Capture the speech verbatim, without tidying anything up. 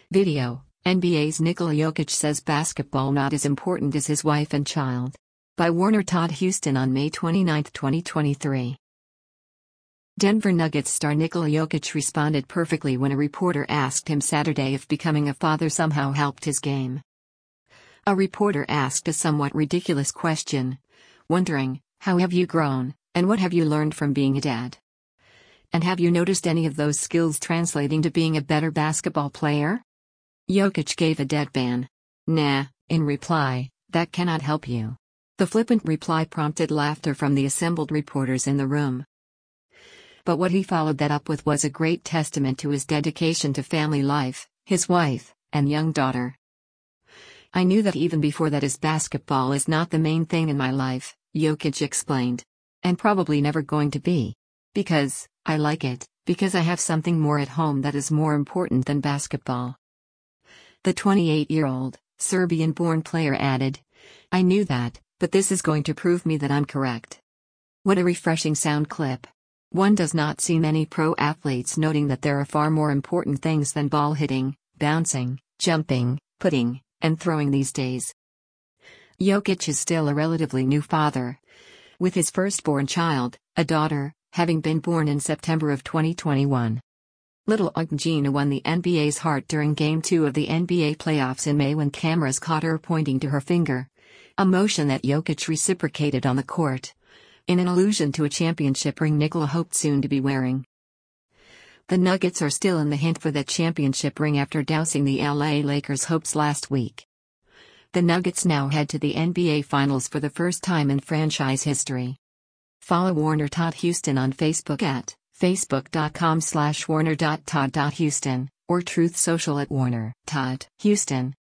Video: N B A's Nikola Jokic says basketball not as important as his wife and child. By Warner Todd Houston on May twenty-ninth, twenty twenty-three. Denver Nuggets star Nikola Jokic responded perfectly when a reporter asked him Saturday if becoming a father somehow helped his game. A reporter asked a somewhat ridiculous question, wondering, "How have you grown, and what have you learned from being a dad? And have you noticed any of those skills translating to being a better basketball player?" Jokic gave a deadpan "Nah," in reply, "That cannot help you." The flippant reply prompted laughter from the assembled reporters in the room. But what he followed that up with was a great testament to his dedication to family life, his wife, and young daughter. "I knew that even before that, as basketball is not the main thing in my life," Jokic explained. "And probably never going to be. Because I like it, because I have something more at home that is more important than basketball." The twenty-eight-year-old, Serbian-born player added, "I knew that, but this is going to prove me that I'm correct." What a refreshing sound clip. One does not see many pro athletes noting that there are far more important things than ball hitting, bouncing, jumping, putting, and throwing these days. Jokic is still a relatively new father, with his firstborn child, a daughter, having been born in September of twenty twenty-one. Little Eugenia won the N B A's heart during Game two of the N B A playoffs in May when cameras caught her pointing to her finger, a motion that Jokic reciprocated on the court, in an allusion to a championship ring Nikola hoped soon to be wearing. The Nuggets are still in the hunt for that championship ring after dousing the L A Lakers' hopes last week. The Nuggets now head to the N B A Finals for the first time in franchise history. Follow Warner Todd Houston on Facebook at facebook.com slash warner.todd.houston or Truth Social at Warner Todd Houston.